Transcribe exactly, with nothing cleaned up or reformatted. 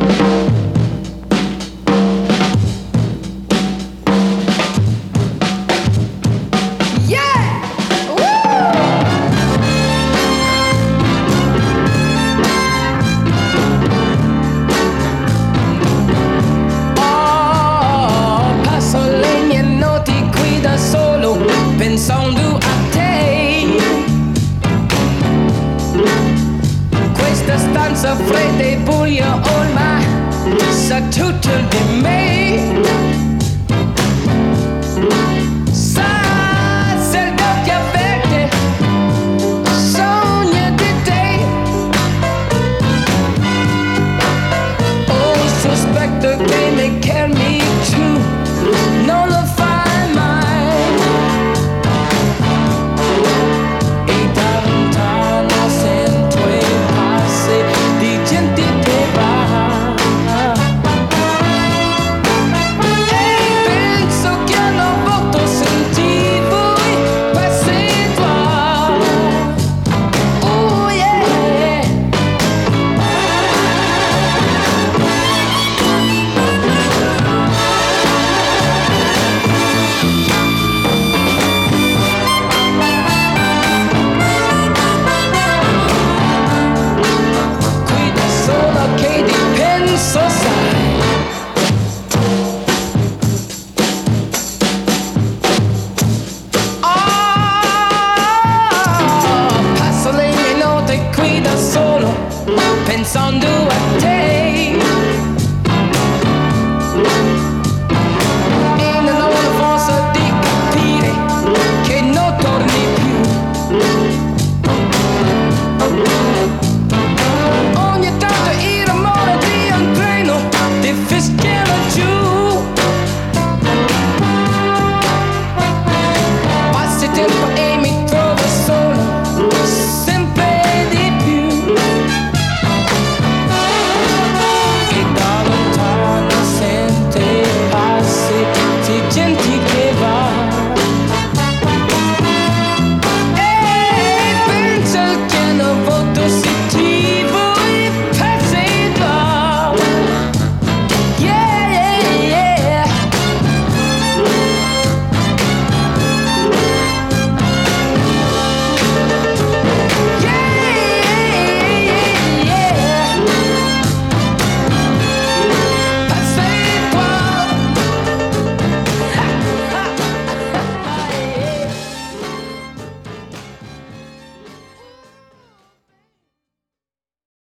Pensando a te, questa stanza fredda e buia ormai sa tutto di me. Sa se il occhio verde sogna di te. Oh, sospetto che mi chiami tu, non lo fai mai. Che penso sai